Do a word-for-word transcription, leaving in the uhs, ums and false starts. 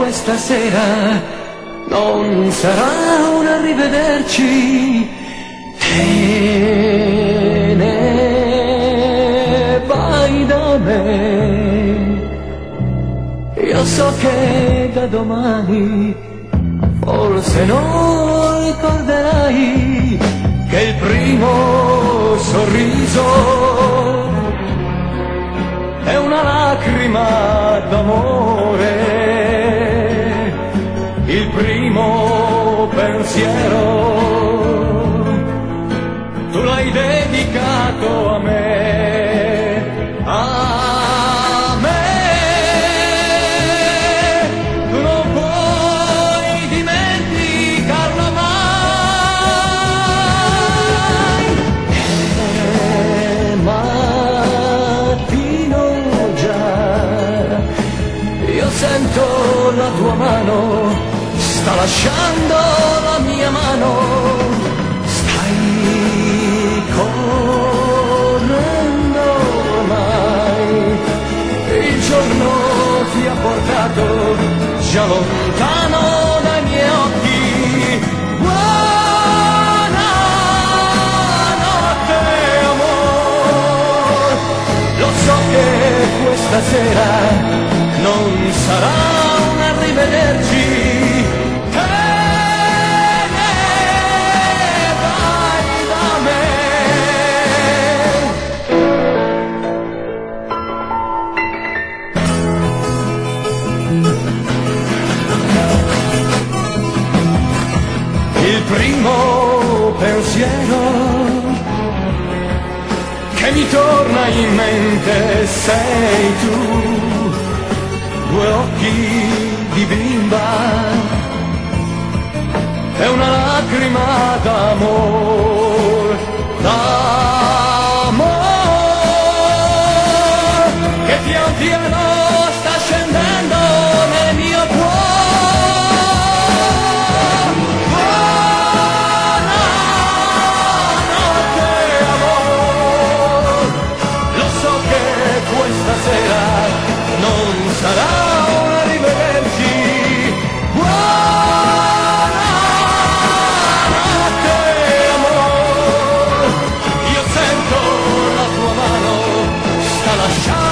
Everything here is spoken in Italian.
questa sera non sarà un arrivederci, te ne vai da me. Io so che da domani forse non ricorderai che il primo sorriso è una lacrima d'amore, il primo pensiero tu l'hai dedicato a me, a me. Tu non puoi dimenticarlo mai. È mattino già, io sento la tua mano, sta lasciando la mia mano. Stai correndo ormai, il giorno ti ha portato già lontano dai miei occhi. Buonanotte amor, lo so che questa sera non sarà un arrivederci. Il primo pensiero che mi torna in mente sei tu, due occhi di bimba e una lacrima d'amor, d'amor che pian piano sta scendendo nel mio cuore. Stasera non sarà un arrivederci. Buonanotte amor, io sento la tua mano, sta lasciando